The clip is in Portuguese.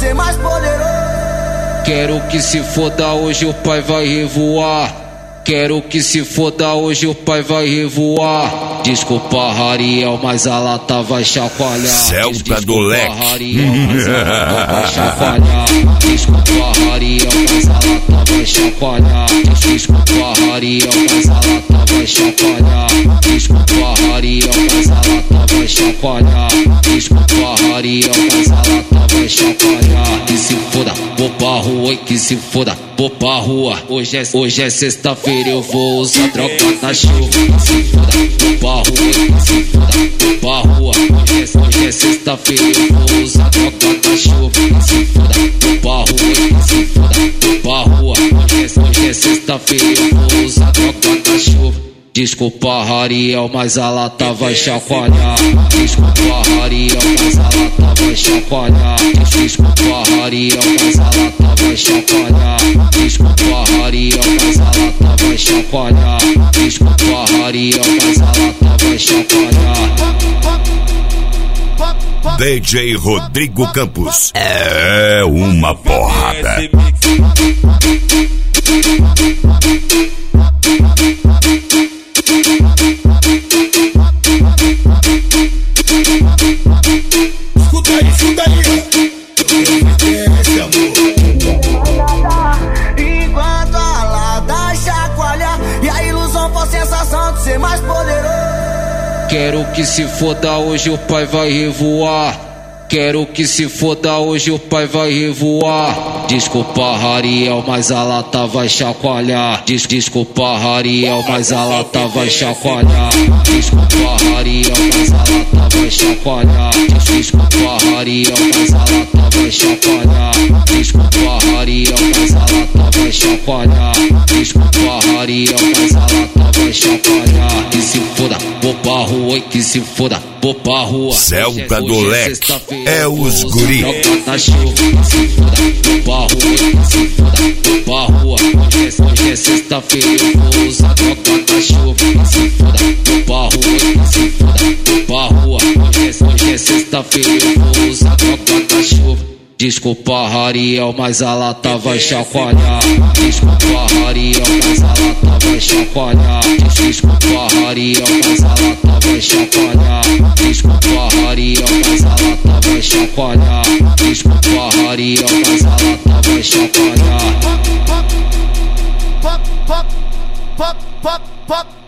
ser mais poderoso. Quero que se foda, hoje o pai vai revoar. Quero que se foda, hoje o pai vai revoar. Desculpa, Rariel, mas a lata vai chacoalhar. Celta do Leque. Rariel, mas a lata vai chacoalhar. Desculpa, Rariel, mas a lata vai chacoalhar. Desculpa, Rariel, mas a lata vai chacoalhar. Desculpa, Rariel, mas a lata vai chacoalhar. Desculpa, Rariel, mas a lata vai chacoalhar. Que se foda, vou pra rua e que se foda, vou pra rua. Hoje é sexta-feira, eu vou usar droga na chuva. Que se foda, vou pra rua e que se foda, vou pra rua. Hoje é sexta-feira, eu vou usar droga na chuva. Que se foda, vou pra rua e que se foda, vou pra rua. Hoje é sexta-feira, eu vou usar droga na chuva. Desculpa, Rariel, mas a lata vai chacoalhar. Desculpa, Rariel, mas a lata vai chacoalhar. Desculpa, Rariel, mas a lata vai chacoalhar. Desculpa, Rariel, mas a lata vai chacoalhar. Desculpa, Rariel, mas a lata vai chacoalhar. DJ Rodrigo Campos é uma porrada. Escuta aí, escuta aí. Enquanto a lata chacoalha e a ilusão for sensação de ser mais poderoso. Quero que se foda, hoje o pai vai revoar. Quero que se foda, hoje o pai vai revoar. Desculpa, Rariel, mas a lata vai chacoalhar. Desculpa, Rariel, mas a lata vai chacoalhar. Desculpa, Rariel, mas a lata vai chacoalhar. Desculpa, Rariel, mas a lata vai chacoalhar. Desculpa, Rariel, mas a lata vai chacoalhar. Desculpa, Rariel, mas a lata vai chacoalhar. Que se foda, vou pra rua e que se foda, vou pra rua. Celta do Leque é os guri. Na chuva, que se foda, vou pra rua, que se foda, vou pra rua. Hoje é sexta-feira, eu vou usar droga na chuva. Que se foda, vou pra rua, que se foda, vou pra rua. Hoje é sexta-feira, eu vou usar droga na chuva. Desculpa, Rariel, mas a lata vai chacoalhar. Desculpa, Rariel, mas a lata vai chacoalhar. Desculpa, Rariel, mas a lata vai chacoalhar. Desculpa, Rariel, mas a lata vai chacoalhar. Desculpa, Rariel, mas a lata vai chacoalhar. Pop, pop, pop, pop, pop, pop.